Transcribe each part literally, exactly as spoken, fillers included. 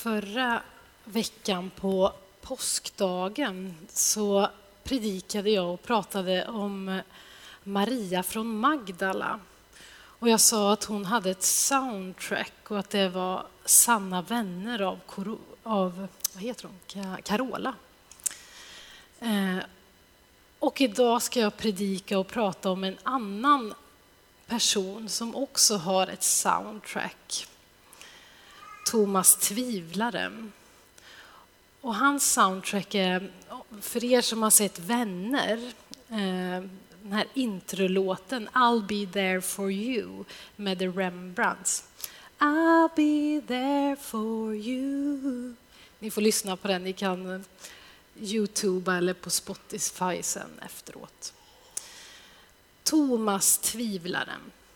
Förra veckan på påskdagen så predikade jag och pratade om Maria från Magdala. Och jag sa att hon hade ett soundtrack och att det var Sanna vänner av, av vad heter hon? Carola. Eh, och idag ska jag predika och prata om en annan person som också har ett soundtrack. Thomas Tvivlaren. Och hans soundtrack är, för er som har sett Vänner, den här introlåten I'll be there for you med The Rembrandts. I'll be there for you. Ni får lyssna på den, ni kan YouTube eller på Spotify sen efteråt. Thomas Tvivlaren.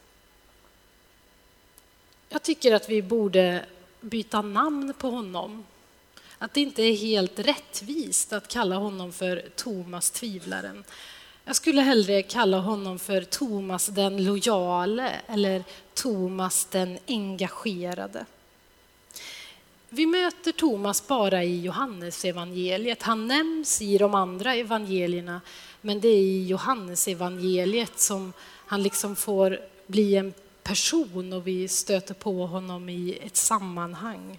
Jag tycker att vi borde byta namn på honom. Att det inte är helt rättvist att kalla honom för Thomas Tvivlaren. Jag skulle hellre kalla honom för Thomas den lojale eller Thomas den engagerade. Vi möter Thomas bara i Johannes evangeliet. Han nämns i de andra evangelierna, men det är i Johannes evangeliet som han liksom får bli en person och vi stöter på honom i ett sammanhang.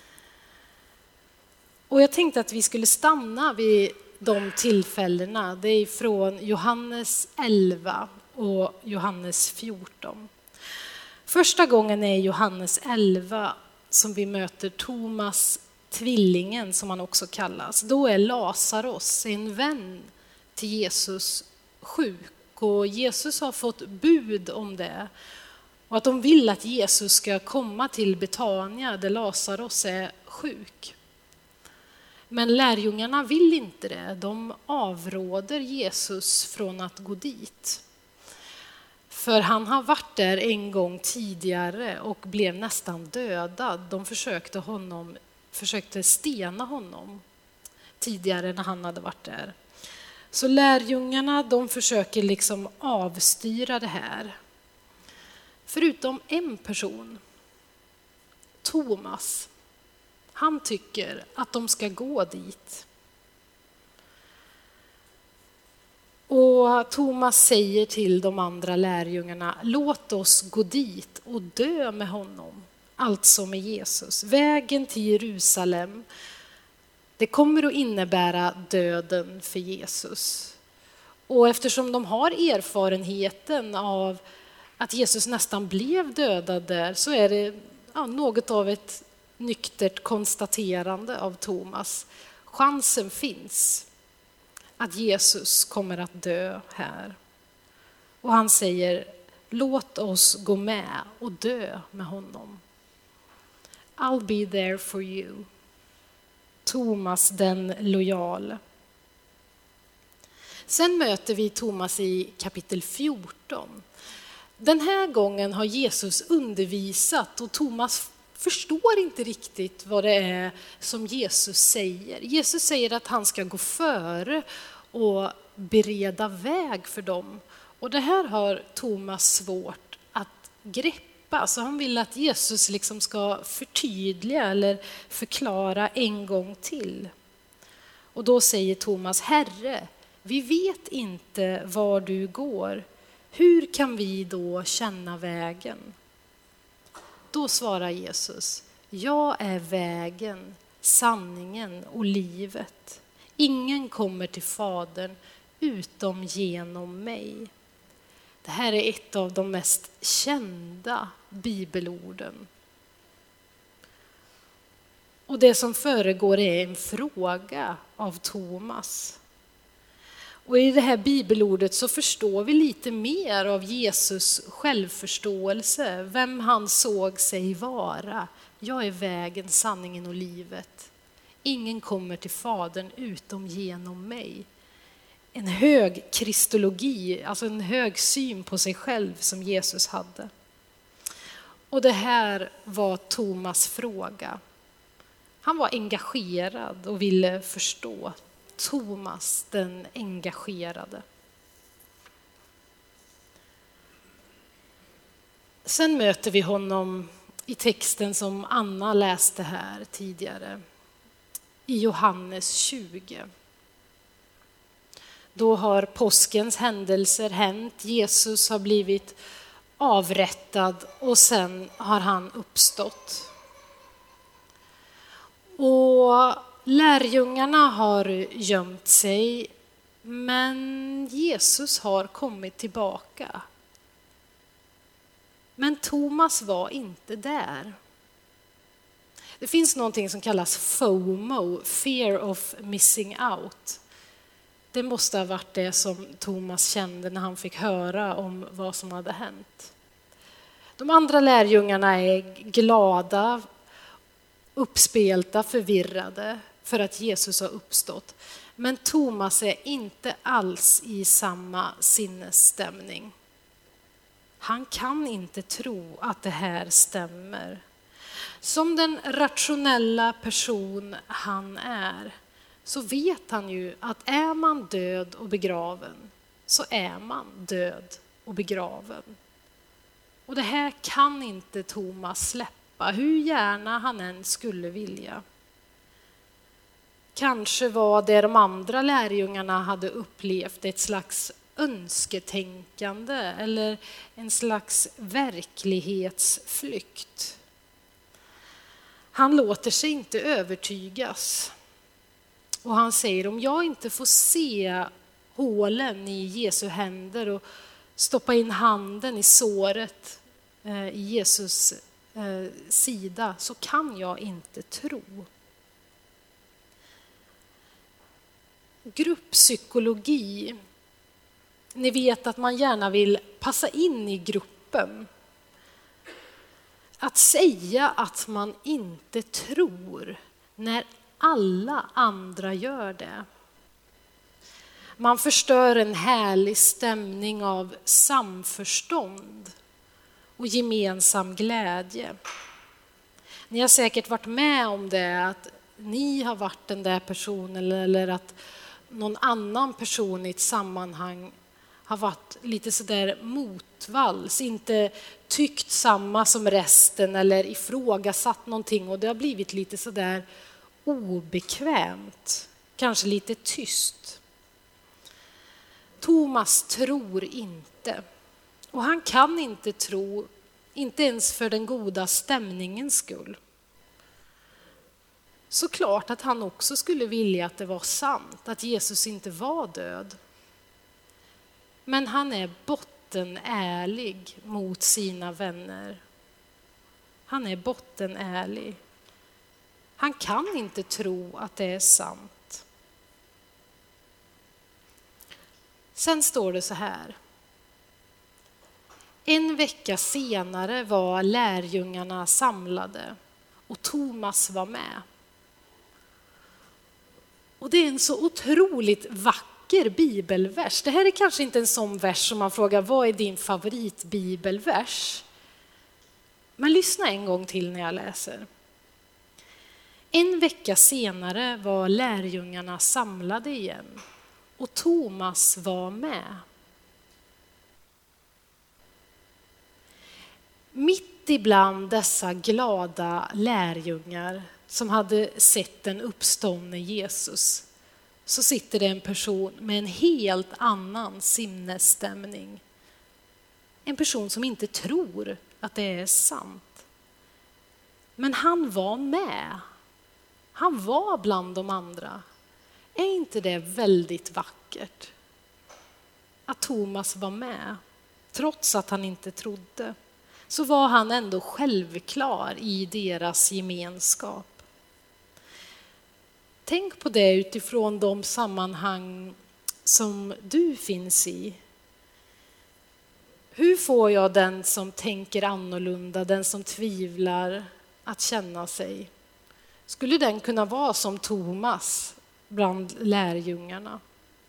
Och jag tänkte att vi skulle stanna vid de tillfällena. Det är från Johannes elva och Johannes fjorton. Första gången är Johannes elva som vi möter Thomas, tvillingen som han också kallas. Då är Lazarus, en vän till Jesus, sjuk och Jesus har fått bud om det. Och att de vill att Jesus ska komma till Betania där Lazarus är sjuk. Men lärjungarna vill inte det. De avråder Jesus från att gå dit. För han har varit där en gång tidigare och blev nästan dödad. De försökte, honom, försökte stena honom tidigare när han hade varit där. Så lärjungarna de försöker liksom avstyra det här. Förutom en person, Thomas, han tycker att de ska gå dit. Och Thomas säger till de andra lärjungarna, låt oss gå dit och dö med honom, alltså med Jesus. Vägen till Jerusalem, det kommer att innebära döden för Jesus. Och eftersom de har erfarenheten av att Jesus nästan blev dödad där så är det ja, något av ett nyktert konstaterande av Thomas. Chansen finns att Jesus kommer att dö här. Och han säger, låt oss gå med och dö med honom. I'll be there for you. Thomas den lojale. Sen möter vi Thomas i kapitel fjorton. Den här gången har Jesus undervisat och Thomas förstår inte riktigt vad det är som Jesus säger. Jesus säger att han ska gå före och bereda väg för dem. Och det här har Thomas svårt att greppa. Så han vill att Jesus liksom ska förtydliga eller förklara en gång till. Och då säger Thomas, Herre, vi vet inte var du går. Hur kan vi då känna vägen? Då svarar Jesus, jag är vägen, sanningen och livet. Ingen kommer till Fadern utom genom mig. Det här är ett av de mest kända bibelorden. Och det som föregår är en fråga av Thomas. Och i det här bibelordet så förstår vi lite mer av Jesus självförståelse, vem han såg sig vara. Jag är vägen, sanningen och livet. Ingen kommer till Fadern utom genom mig. En hög kristologi, alltså en hög syn på sig själv som Jesus hade. Och det här var Thomas fråga. Han var engagerad och ville förstå. Thomas den engagerade. Sen möter vi honom i texten som Anna läste här tidigare, i Johannes tjugo. Då har påskens händelser hänt. Jesus har blivit avrättad och sen har han uppstått. Och lärjungarna har gömt sig, men Jesus har kommit tillbaka. Men Thomas var inte där. Det finns någonting som kallas FOMO, fear of missing out. Det måste ha varit det som Thomas kände när han fick höra om vad som hade hänt. De andra lärjungarna är glada, uppspelta, förvirrade för att Jesus har uppstått. Men Thomas är inte alls i samma sinnesstämning. Han kan inte tro att det här stämmer. Som den rationella person han är, så vet han ju att är man död och begraven, så är man död och begraven. Och det här kan inte Thomas släppa, hur gärna han än skulle vilja. Kanske var det de andra lärjungarna hade upplevt ett slags önsketänkande eller en slags verklighetsflykt. Han låter sig inte övertygas. Och han säger, om jag inte får se hålen i Jesu händer och stoppa in handen i såret i Jesus sida, så kan jag inte tro. Grupppsykologi. Ni vet att man gärna vill passa in i gruppen. Att säga att man inte tror när alla andra gör det. Man förstör en härlig stämning av samförstånd och gemensam glädje. Ni har säkert varit med om det, att ni har varit den där personen eller att någon annan person i ett sammanhang har varit lite sådär motvalls, inte tyckt samma som resten eller ifrågasatt någonting, och det har blivit lite sådär obekvämt, kanske lite tyst. Thomas tror inte, och han kan inte tro, inte ens för den goda stämningens skull. Så klart att han också skulle vilja att det var sant, att Jesus inte var död. Men han är bottenärlig mot sina vänner. Han är bottenärlig. Han kan inte tro att det är sant. Sen står det så här. En vecka senare var lärjungarna samlade och Thomas var med. Och det är en så otroligt vacker bibelvers. Det här är kanske inte en sån vers som man frågar, vad är din favoritbibelvers? Men lyssna en gång till när jag läser. En vecka senare var lärjungarna samlade igen och Thomas var med. Mitt ibland dessa glada lärjungar som hade sett den uppståndne Jesus, så sitter det en person med en helt annan sinnesstämning. En person som inte tror att det är sant. Men han var med. Han var bland de andra. Är inte det väldigt vackert? Att Thomas var med, trots att han inte trodde, så var han ändå självklar i deras gemenskap. Tänk på det utifrån de sammanhang som du finns i. Hur får jag den som tänker annorlunda, den som tvivlar, att känna sig? Skulle den kunna vara som Thomas bland lärjungarna?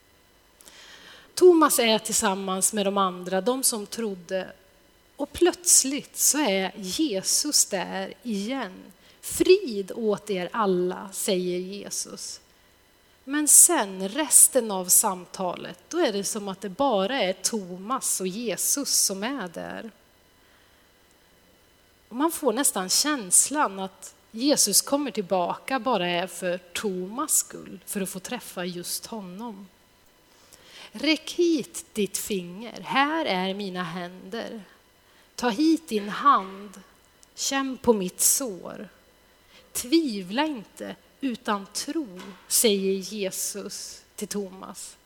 Thomas är tillsammans med de andra, de som trodde, och plötsligt så är Jesus där igen. Frid åt er alla, säger Jesus. Men sen resten av samtalet, då är det som att det bara är Thomas och Jesus som är där. Man får nästan känslan att Jesus kommer tillbaka bara är för Thomas skull, för att få träffa just honom. Räck hit ditt finger, här är mina händer. Ta hit din hand, känn på mitt sår. Tvivla inte utan tro, säger Jesus till Thomas.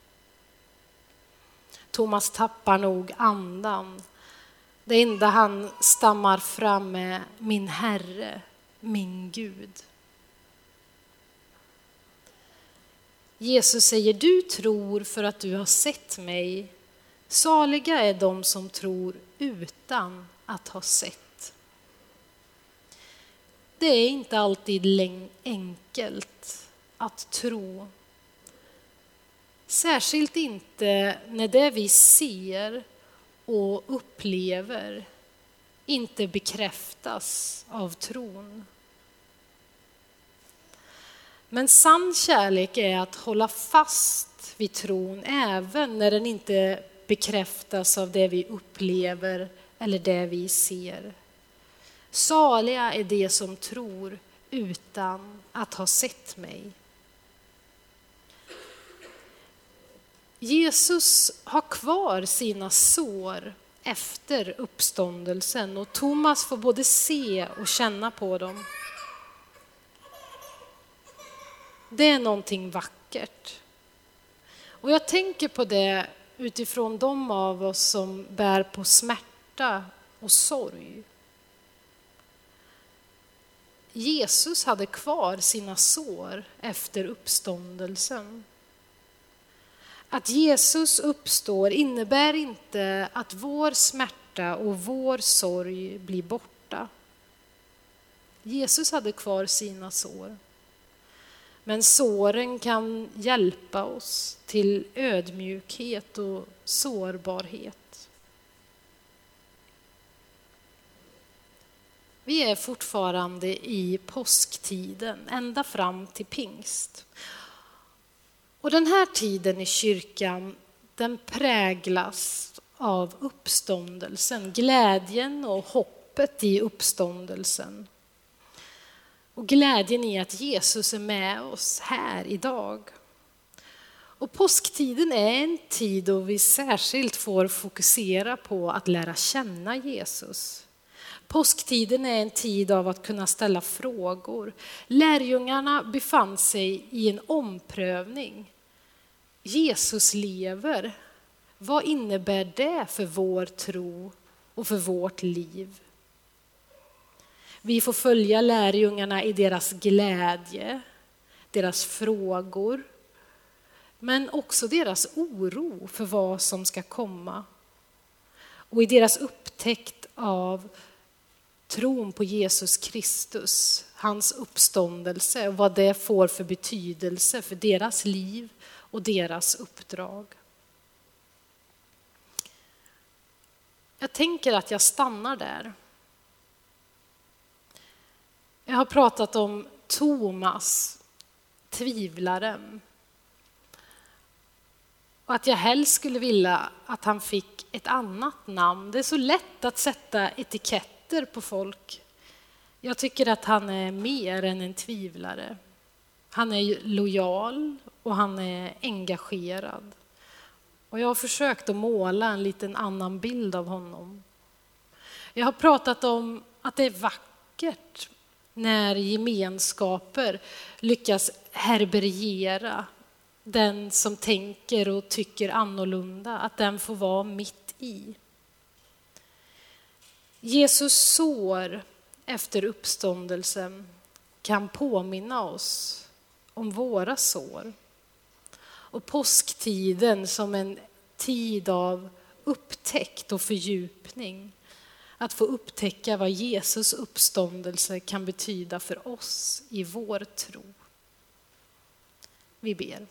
Thomas tappar nog andan. Det enda han stammar fram är min Herre, min Gud. Jesus säger, du tror för att du har sett mig. Saliga är de som tror utan att ha sett. Det är inte alltid enkelt att tro. Särskilt inte när det vi ser och upplever inte bekräftas av tron. Men sann kärlek är att hålla fast vid tron även när den inte bekräftas av det vi upplever eller det vi ser. Saliga är de som tror utan att ha sett mig. Jesus har kvar sina sår efter uppståndelsen och Thomas får både se och känna på dem. Det är någonting vackert. Och jag tänker på det utifrån de av oss som bär på smärta och sorg. Jesus hade kvar sina sår efter uppståndelsen. Att Jesus uppstår innebär inte att vår smärta och vår sorg blir borta. Jesus hade kvar sina sår. Men såren kan hjälpa oss till ödmjukhet och sårbarhet. Vi är fortfarande i påsktiden, ända fram till pingst. Och den här tiden i kyrkan, den präglas av uppståndelsen, glädjen och hoppet i uppståndelsen. Och glädjen i att Jesus är med oss här idag. Och påsktiden är en tid då vi särskilt får fokusera på att lära känna Jesus. Påsktiden är en tid av att kunna ställa frågor. Lärjungarna befann sig i en omprövning. Jesus lever. Vad innebär det för vår tro och för vårt liv? Vi får följa lärjungarna i deras glädje, deras frågor, men också deras oro för vad som ska komma. Och i deras upptäckt av tron på Jesus Kristus, hans uppståndelse och vad det får för betydelse för deras liv och deras uppdrag. Jag tänker att jag stannar där. Jag har pratat om Thomas, tvivlaren. Och att jag helst skulle vilja att han fick ett annat namn. Det är så lätt att sätta etiketter på folk. Jag tycker att han är mer än en tvivlare. Han är lojal och han är engagerad. Och jag har försökt att måla en liten annan bild av honom. Jag har pratat om att det är vackert när gemenskaper lyckas härbärgera den som tänker och tycker annorlunda, att den får vara mitt i. Jesus sår efter uppståndelsen kan påminna oss om våra sår. Och påsktiden som en tid av upptäckt och fördjupning. Att få upptäcka vad Jesus uppståndelse kan betyda för oss i vår tro. Vi ber.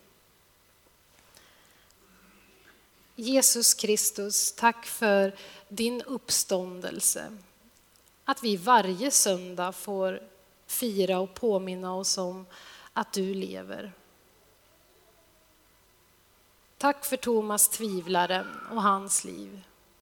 Jesus Kristus, tack för din uppståndelse. Att vi varje söndag får fira och påminna oss om att du lever. Tack för Thomas tvivlaren och hans liv.